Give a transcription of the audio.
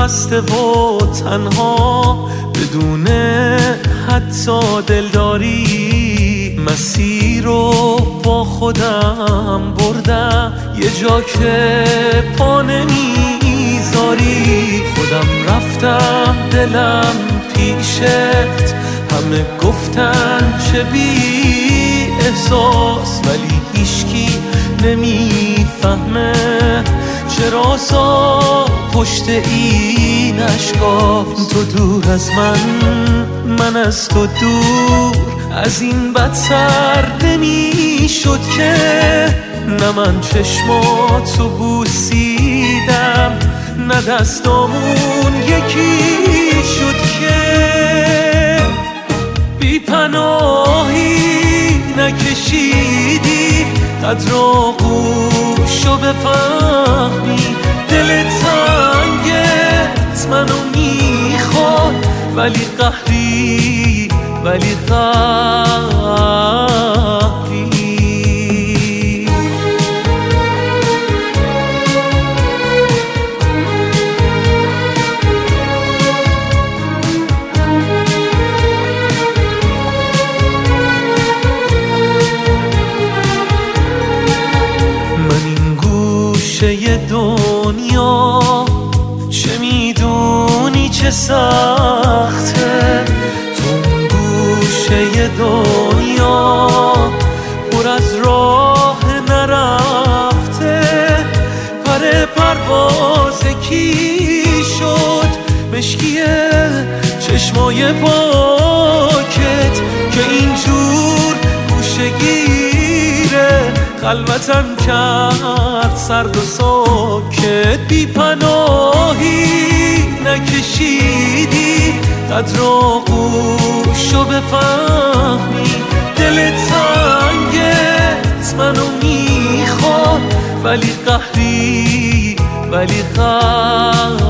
خسته و تنها بدون حتی دلداری، مسیر رو با خودم بردم یه جا که پا نمیذاری. خودم رفتم دلم پیشت، همه گفتن چه بی احساس، ولی هیچکی نمیفهمه چرا سا پشت این اشکا. تو دور از من از تو دور، از این بدتر نمیشد که نه من چشماتو بوسیدم نه دستامون یکی شد که بی پناهی نکشیدی قدر آغوشو بفهمی. دل تنگت منو میخواد ولی قهری دنیا چه میدونی چه سخته، تو اون گوشه دنیا پر از راه نرفته. پر پرواز کی شد مشکی چشمای پاکت که اینجور گوشه گیره خلوتم کرد سرد و ساکت. بی پناهی نکشیدی قدر آغوشو بفهمی. دل تنگت منو میخواد ولی قهری